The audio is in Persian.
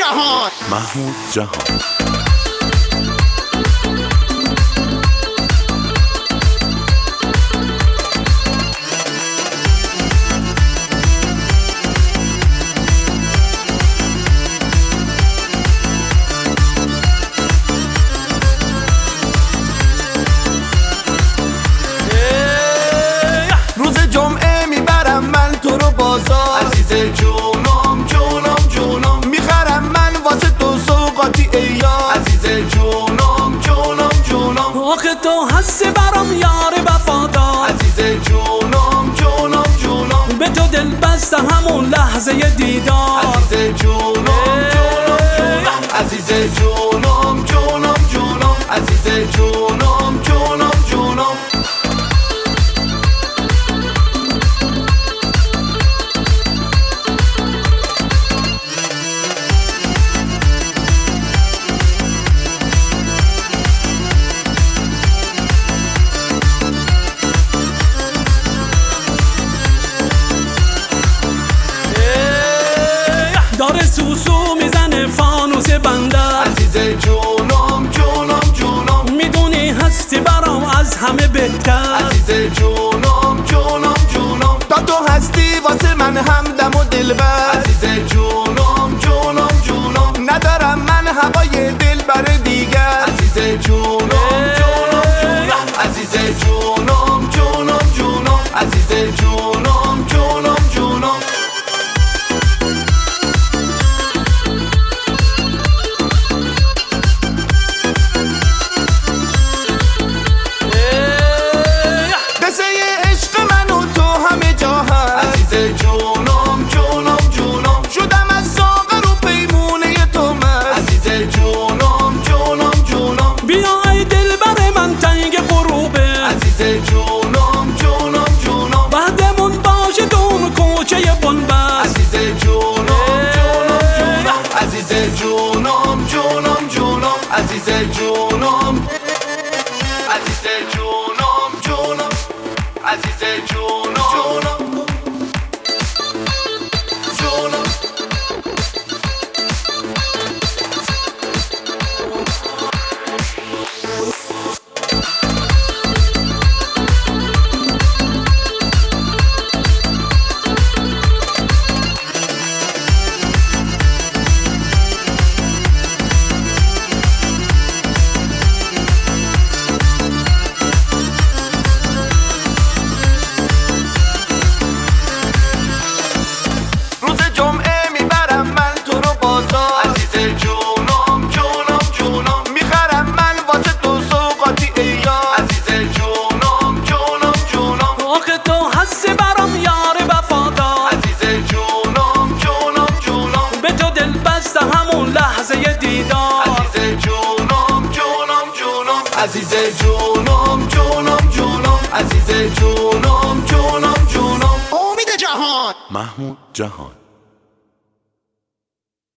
جهان محمود جهان روز جمعه میبرم من تو رو بازار، عزیز جونم جونم جونم، میخرم من واسه تو سوغاتی ایار، عزیز جونم جونم جونم، آخه تو هستی برام یار وفادار، عزیز جونم جونم جونم، به تو دل بستم همون لحظه دیدار، عزیز جونم جونم جونم، عزیز جونم جونم جونم، عزیز جونم جونم جونم. داره سوسو میزنه فانوس بندر، عزیز جونم جونم جونم، میدونی هستی برام از همه بهتر، عزیز جونم جونم جونم، تا تو هستی واسه من همدم و دلبر، عزیز جونم جونم جونم، ندارم من هوای دل بر دیگر، عزیز جونم جونم جونم، عزیز جونم جونم جونم، عزیز جونم جونم جونم. قصه عشق من و تو همه جا هست، عزیز جونم جونم جونم، شدم از ساغر و پیمونه تو مست، عزیز جونم جونم جونم، بیا ای دل بر من تنگ غروبه، عزیز جونم جونم جونم، بعدمون باشه دون کوچه بنبست، عزیز جونم جونم جونم، عزیز جونم جونم جونم، عزیز جونم، عزیز جونم جونم، عزیز جونم جونم جونم. روز جمعه میبرم من تو رو بازار، عزیز جونم جونم جونم، میخرم من واسه تو سوغاتی ایار، عزیز جونم جونم جونم، آخه تو هستی برام یار وفادار، عزیز جونم جونم جونم، به تو دل بستم همون لحظه دیدار، عزیز جونم جونم جونم، عزیز جونم جونم جونم، عزیز جونم جونم جونم. امید جهان محمود جهان